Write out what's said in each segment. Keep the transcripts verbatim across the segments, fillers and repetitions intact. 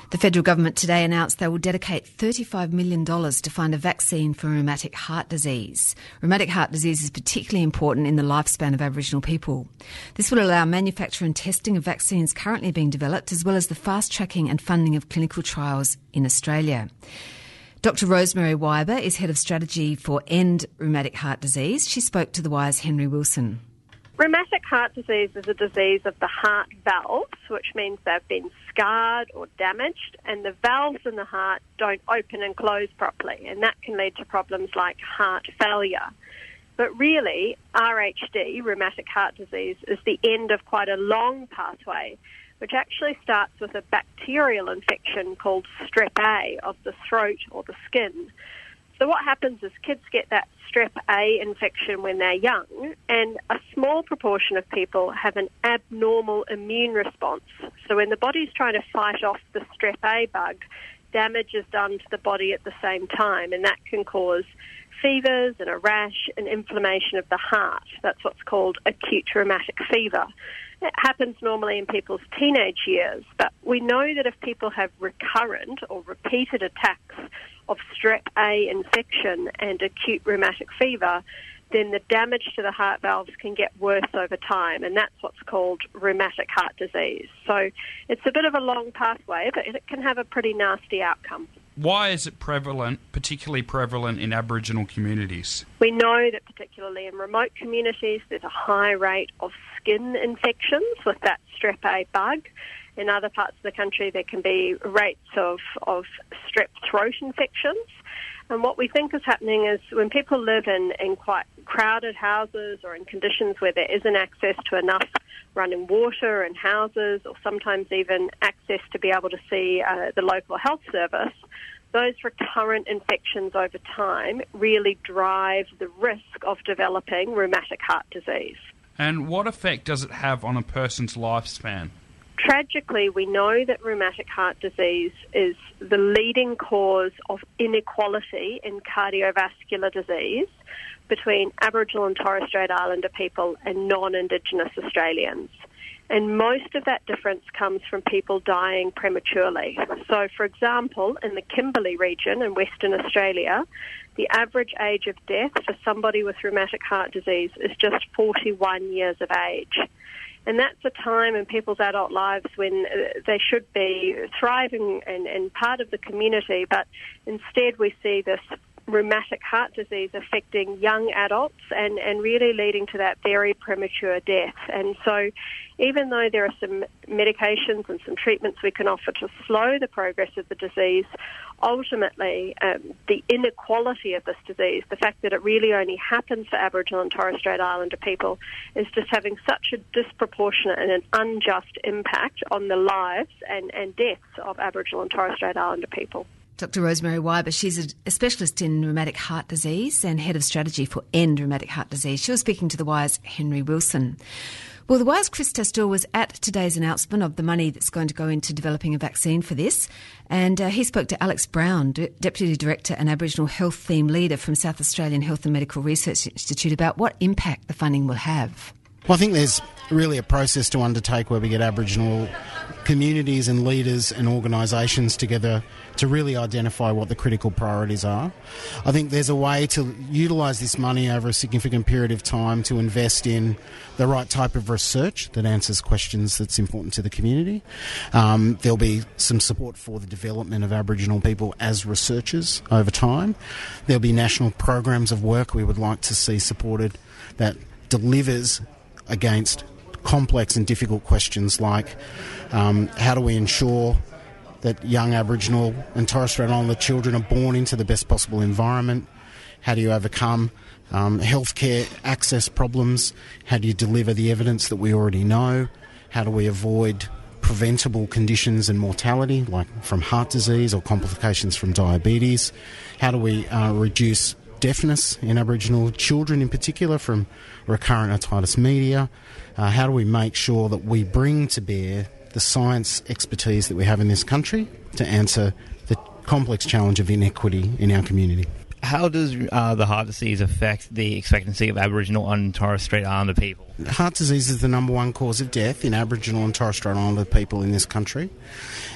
The federal government today announced they will dedicate thirty-five million dollars to find a vaccine for rheumatic heart disease. Rheumatic heart disease is particularly important in the lifespan of Aboriginal people. This will allow manufacture and testing of vaccines currently being developed, as well as the fast-tracking and funding of clinical trials in Australia. Doctor Rosemary Wyber is Head of Strategy for End Rheumatic Heart Disease. She spoke to The Wire's Henry Wilson. Rheumatic heart disease is a disease of the heart valves, which means they've been scarred or damaged, and the valves in the heart don't open and close properly, and that can lead to problems like heart failure. But really, R H D, rheumatic heart disease, is the end of quite a long pathway, which actually starts with a bacterial infection called strep A of the throat or the skin. So what happens is kids get that strep A infection when they're young, and a small proportion of people have an abnormal immune response. So when the body's trying to fight off the strep A bug, damage is done to the body at the same time, and that can cause fevers and a rash and inflammation of the heart. That's what's called acute rheumatic fever. It happens normally in people's teenage years, but we know that if people have recurrent or repeated attacks of strep A infection and acute rheumatic fever, then the damage to the heart valves can get worse over time, and that's what's called rheumatic heart disease. So it's a bit of a long pathway, but it can have a pretty nasty outcome. Why is it prevalent, particularly prevalent in Aboriginal communities? We know that particularly in remote communities there's a high rate of skin infections with that strep A bug. In other parts of the country there can be rates of, of strep throat infections. And what we think is happening is when people live in, in quite crowded houses or in conditions where there isn't access to enough running water in houses, or sometimes even access to be able to see uh, the local health service, those recurrent infections over time really drive the risk of developing rheumatic heart disease. And what effect does it have on a person's lifespan? Tragically, we know that rheumatic heart disease is the leading cause of inequality in cardiovascular disease between Aboriginal and Torres Strait Islander people and non-Indigenous Australians. And most of that difference comes from people dying prematurely. So, for example, in the Kimberley region in Western Australia, the average age of death for somebody with rheumatic heart disease is just forty-one years of age. And that's a time in people's adult lives when they should be thriving and, and part of the community, but instead we see this rheumatic heart disease affecting young adults and, and really leading to that very premature death. And so even though there are some medications and some treatments we can offer to slow the progress of the disease, ultimately um, the inequality of this disease, the fact that it really only happens for Aboriginal and Torres Strait Islander people, is just having such a disproportionate and an unjust impact on the lives and, and deaths of Aboriginal and Torres Strait Islander people. Doctor Rosemary Wyber, she's a specialist in rheumatic heart disease and Head of Strategy for End Rheumatic Heart Disease. She was speaking to The Wire's Henry Wilson. Well, The Wire's Chris Testor was at today's announcement of the money that's going to go into developing a vaccine for this, and uh, he spoke to Alex Brown, D- Deputy Director and Aboriginal Health Theme Leader from South Australian Health and Medical Research Institute, about what impact the funding will have. Well, I think there's really a process to undertake where we get Aboriginal communities and leaders and organisations together to really identify what the critical priorities are. I think there's a way to utilise this money over a significant period of time to invest in the right type of research that answers questions that's important to the community. Um, there'll be some support for the development of Aboriginal people as researchers over time. There'll be national programs of work we would like to see supported that delivers against complex and difficult questions like um, how do we ensure that young Aboriginal and Torres Strait Islander children are born into the best possible environment? How do you overcome um, healthcare access problems? How do you deliver the evidence that we already know? How do we avoid preventable conditions and mortality, like from heart disease or complications from diabetes? How do we uh, reduce deafness in Aboriginal children in particular from recurrent otitis media? Uh, how do we make sure that we bring to bear the science expertise that we have in this country to answer the complex challenge of inequity in our community? How does uh, the heart disease affect the expectancy of Aboriginal and Torres Strait Islander people? Heart disease is the number one cause of death in Aboriginal and Torres Strait Islander people in this country. It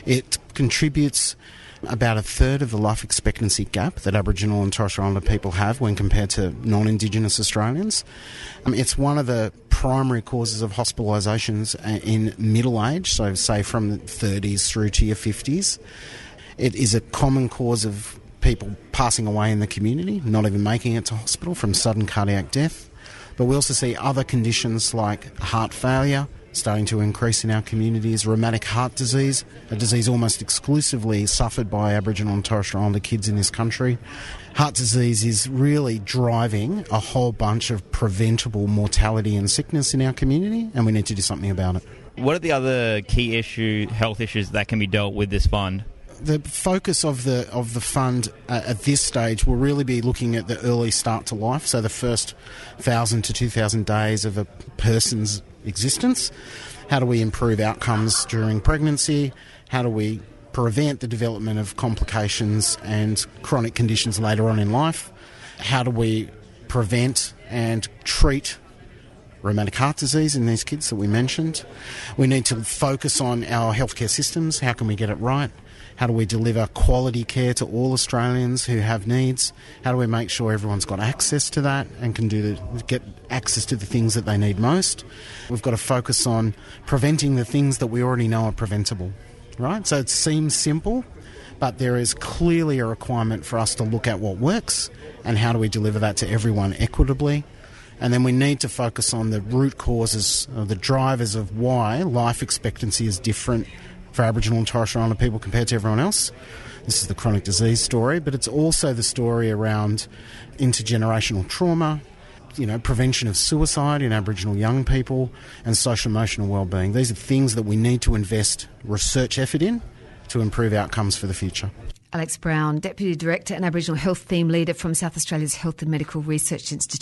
contributes about a third of the life expectancy gap that Aboriginal and Torres Strait Islander people have when compared to non-Indigenous Australians. Um, it's one of the primary causes of hospitalisations in middle age, so say from the thirties through to your fifties. It is a common cause of people passing away in the community, not even making it to hospital from sudden cardiac death. But we also see other conditions like heart failure starting to increase in our communities, rheumatic heart disease, a disease almost exclusively suffered by Aboriginal and Torres Strait Islander kids in this country. Heart disease is really driving a whole bunch of preventable mortality and sickness in our community, and we need to do something about it. What are the other key issue, health issues that can be dealt with this fund? The focus of the of the fund uh, at this stage will really be looking at the early start to life, so the first one thousand to two thousand days of a person's existence. How do we improve outcomes during pregnancy? How do we prevent the development of complications and chronic conditions later on in life? How do we prevent and treat rheumatic heart disease in these kids that we mentioned? We need to focus on our healthcare systems. How can we get it right? How do we deliver quality care to all Australians who have needs? How do we make sure everyone's got access to that and can do the, get access to the things that they need most? We've got to focus on preventing the things that we already know are preventable, right? So it seems simple, but there is clearly a requirement for us to look at what works and how do we deliver that to everyone equitably. And then we need to focus on the root causes, or the drivers of why life expectancy is different for Aboriginal and Torres Strait Islander people compared to everyone else. This is the chronic disease story, but it's also the story around intergenerational trauma, you know, prevention of suicide in Aboriginal young people, and social emotional wellbeing. These are things that we need to invest research effort in to improve outcomes for the future. Alex Brown, Deputy Director and Aboriginal Health Theme Leader from South Australia's Health and Medical Research Institute.